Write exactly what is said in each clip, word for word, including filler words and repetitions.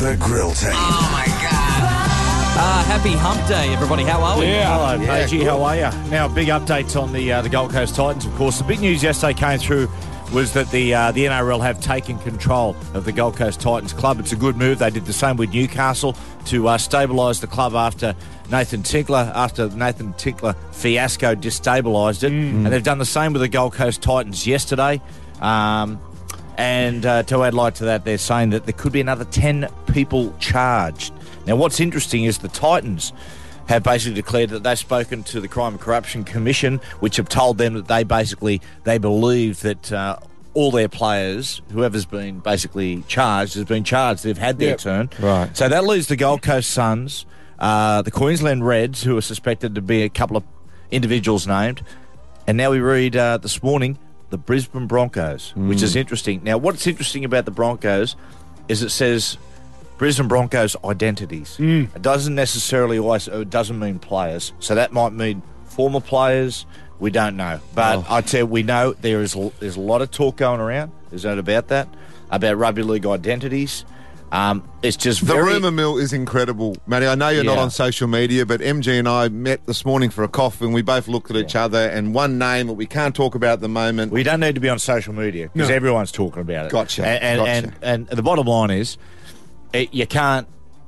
The Grill Team. Oh, my God. Uh, happy hump day, everybody. How are we? Yeah. Hello, Yeah, Pagey. good. How are you? Now, big updates on the uh, the Gold Coast Titans, of course. The big news yesterday came through was that the uh, the N R L have taken control of the Gold Coast Titans club. It's a good move. They did the same with Newcastle to uh, stabilise the club after Nathan Tinkler, after Nathan Tinkler fiasco destabilised it. Mm. And they've done the same with the Gold Coast Titans yesterday. Um, and uh, to add light to that, they're saying that there could be another ten people charged. Now, what's interesting is the Titans have basically declared that they've spoken to the Crime and Corruption Commission, which have told them that they basically, they believe that uh, all their players, whoever's been basically charged, has been charged. They've had their Yep. turn. Right. So that leaves the Gold Coast Suns, uh, the Queensland Reds, who are suspected to be a couple of individuals named, and now we read uh, this morning, the Brisbane Broncos, mm. which is interesting. Now, what's interesting about the Broncos is it says Brisbane Broncos identities. Mm. It doesn't necessarily always, it doesn't mean players. So that might mean former players. We don't know. But Oh. I tell you, we know there is there's a lot of talk going around. There's no doubt about that, about rugby league identities. Um, it's just The very... rumour mill is incredible, Matty. I know you're not Yeah. on social media, but M G and I met this morning for a coffee and we both looked at each other, and one name that we can't talk about at the moment. We don't need to be on social media because No. everyone's talking about it. Gotcha, And, and, gotcha. and, and the bottom line is, it, you can't...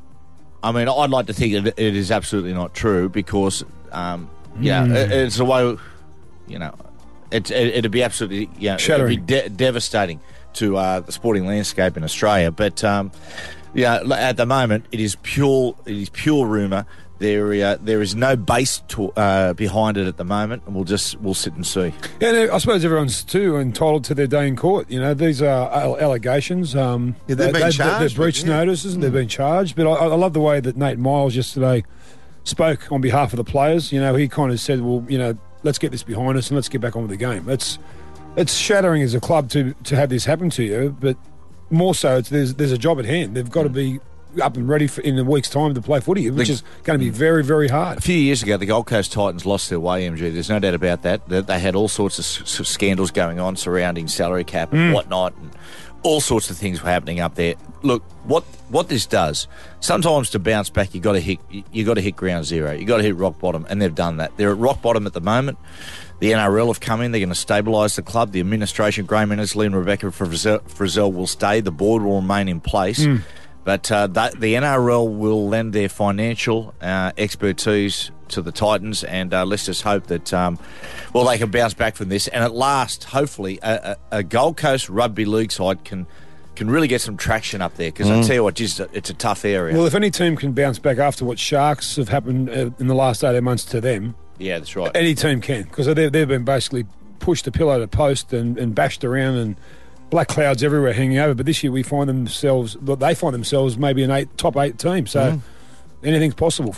I mean, I'd like to think that it is absolutely not true because, um, yeah, Mm. it, it's the way, you know, it, it, it'd be absolutely, yeah, it'd Shattering. be de- devastating to uh, the sporting landscape in Australia. But, um, yeah, at the moment, it is pure, it is pure rumour. There, uh, there is no base to, uh, behind it at the moment, and we'll just we'll sit and see. And I suppose everyone's too entitled to their day in court. You know, these are al- allegations. Um, Yeah, they've been they, charged, They've breached but, yeah. notices and they've been charged. But I, I love the way that Nate Miles yesterday spoke on behalf of the players. You know, he kind of said, "Well, you know, let's get this behind us and let's get back on with the game." It's it's shattering as a club to to have this happen to you, but more so, it's, there's there's a job at hand. They've got to be up and ready for, in a week's time to play footy, which The- is going to be very, very hard. A few years ago, the Gold Coast Titans lost their way, M G. There's no doubt about that. They, they had all sorts of s- s- scandals going on surrounding salary cap and whatnot, and all sorts of things were happening up there. Look, what what this does, sometimes to bounce back, you got to hit you got to hit ground zero. You got to hit rock bottom, and they've done that. They're at rock bottom at the moment. The N R L have come in. They're going to stabilise the club. The administration, Graham Innesley and Rebecca Frizzell, Frizzell will stay. The board will remain in place. But uh, that, the N R L will lend their financial uh, expertise to the Titans, and uh, let's just hope that, um, well, they can bounce back from this. And at last, hopefully, a, a, a Gold Coast Rugby League side can can really get some traction up there, because I tell you what, just, it's a tough area. Well, if any team can bounce back after what Sharks have happened uh, in the last eighteen months to them, yeah, that's right. any team can, because they've, they've been basically pushed to pillow to post and, and bashed around and black clouds everywhere hanging over. But this year we find themselves, they find themselves maybe an eight top eight team. So anything's possible.